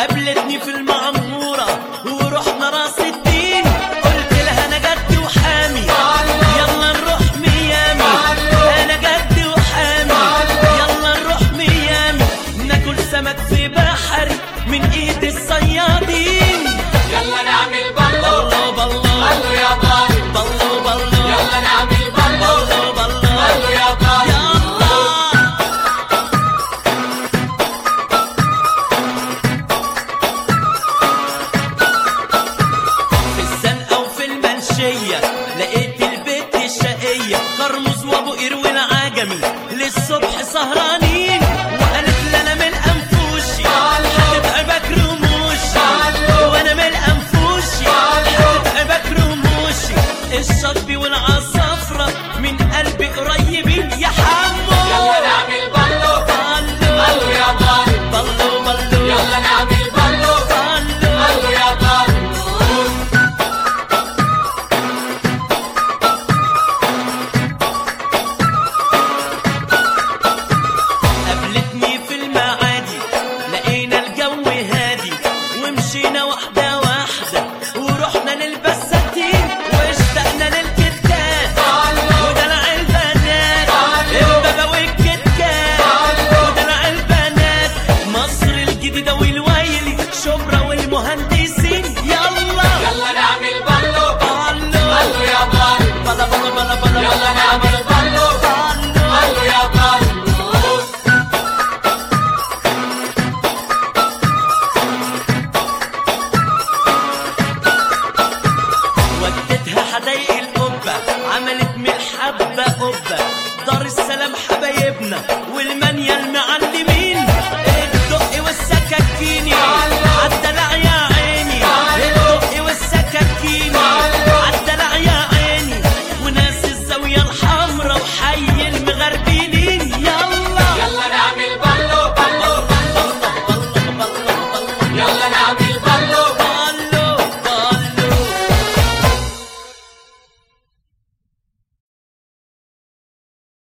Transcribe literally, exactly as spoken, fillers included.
قابلتني في المعمورة ورحنا راس الدين، قلت لها انا جد وحامي يلا نروح ميامي، انا جد وحامي يلا نروح ميامي، ناكل سمك في بحري من ايد الصيادين. يلا نعمل بالو بالو بالو بالو يا بالو بالو بالو يلا نعمل بالو بالو بالو بالو يا بالو. لقيت البيت الشقية كرمز وابو قير والعجمي للصبح سهرانين، وقالت لي انا من انفوشي هتتعبك رموشي، وانا من انفوشي هتتعبك رموشي، الشطبي والعصافرة من قلبي قريبين يا حمو. يلا نعمل بالو بالو بالو يا بالو بالو بالو يلا نعمل بالو بالو بالو يا بالو. مشينا واحدة واحدة ورحنا للبساتين واشتقنا للكتكات ودلع البنات، البابا والكتكات ودلع البنات، مصر الجديدة والويلي شبرا والمهندسين. يلا يلا نعمل بالو بالو بالو يا بالو بلا بلا بلا بلا يلا نعمل بالو بالو يا بالو. حدايق القبة عملت من الحبة قبة، دار السلام حبايبنا والمانيا المعلمين، الدق والسكاكيني عالدلع يا عيني، الدق والسكاكيني عالدلع يا عيني، وناس الزاوية الحمرا وحي المغربلين. يلا يلا نعمل بالو بالو يلا نعمل